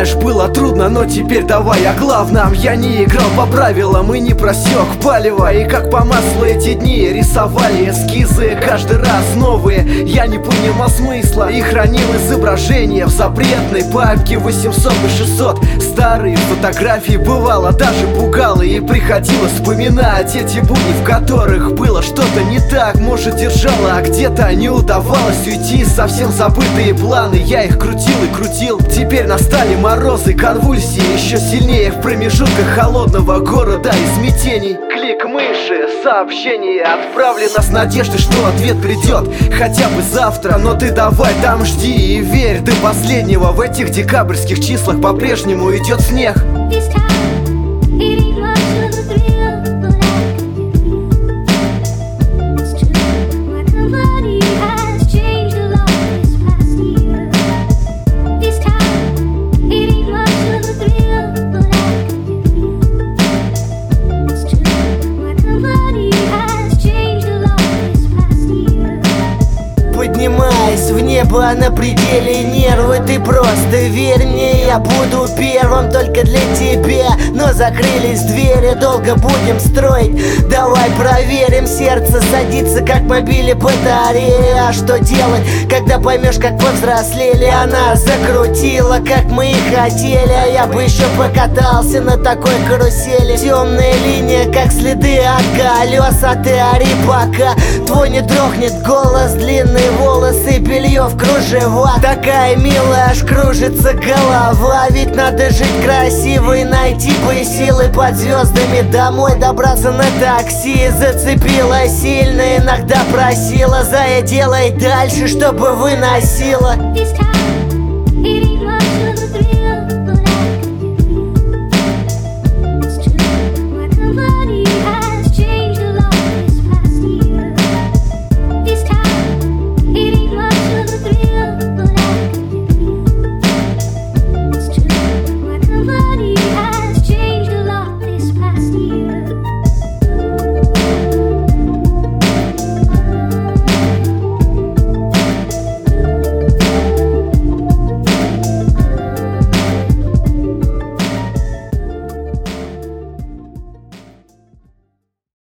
Знаешь, было трудно, но теперь давай о главном. Я не играл по правилам и не просек палево. И как по маслу эти дни рисовали эскизы каждый раз новые. Я не понимал смысла и хранил изображения в запретной папке 800 и 600. Старые фотографии бывало даже пугало, и приходилось вспоминать эти будни, в которых было что-то не так. Может, держала, а где-то не удавалось уйти. Совсем забытые планы, я их крутил и крутил. Теперь настали морозы, конвульсии еще сильнее в промежутках холодного города и смятений. Клик мыши, сообщение отправлено с надеждой, что ответ придет хотя бы завтра. Но ты давай там жди и верь до последнего. В этих декабрьских числах по-прежнему идет снег. Поднимаясь в небо на пределе нервы, ты просто верь мне, я буду первым только для тебя. Но закрылись двери, долго будем строить. Давай проверим, сердце садится как мобили батарея. А что делать, когда поймешь, как повзрослели? Она закрутила, как мы и хотели, а я бы еще покатался на такой карусели. Темная линия, как следы от колес, а ты ори пока твой не дрогнет голос. Длинные волосы, белье в кружева, такая милая, аж кружится голова. Ведь надо жить красиво и найти бы силы под звездами домой добраться на такси. Зацепила сильно, иногда просила: Зая, делай дальше, чтобы выносила.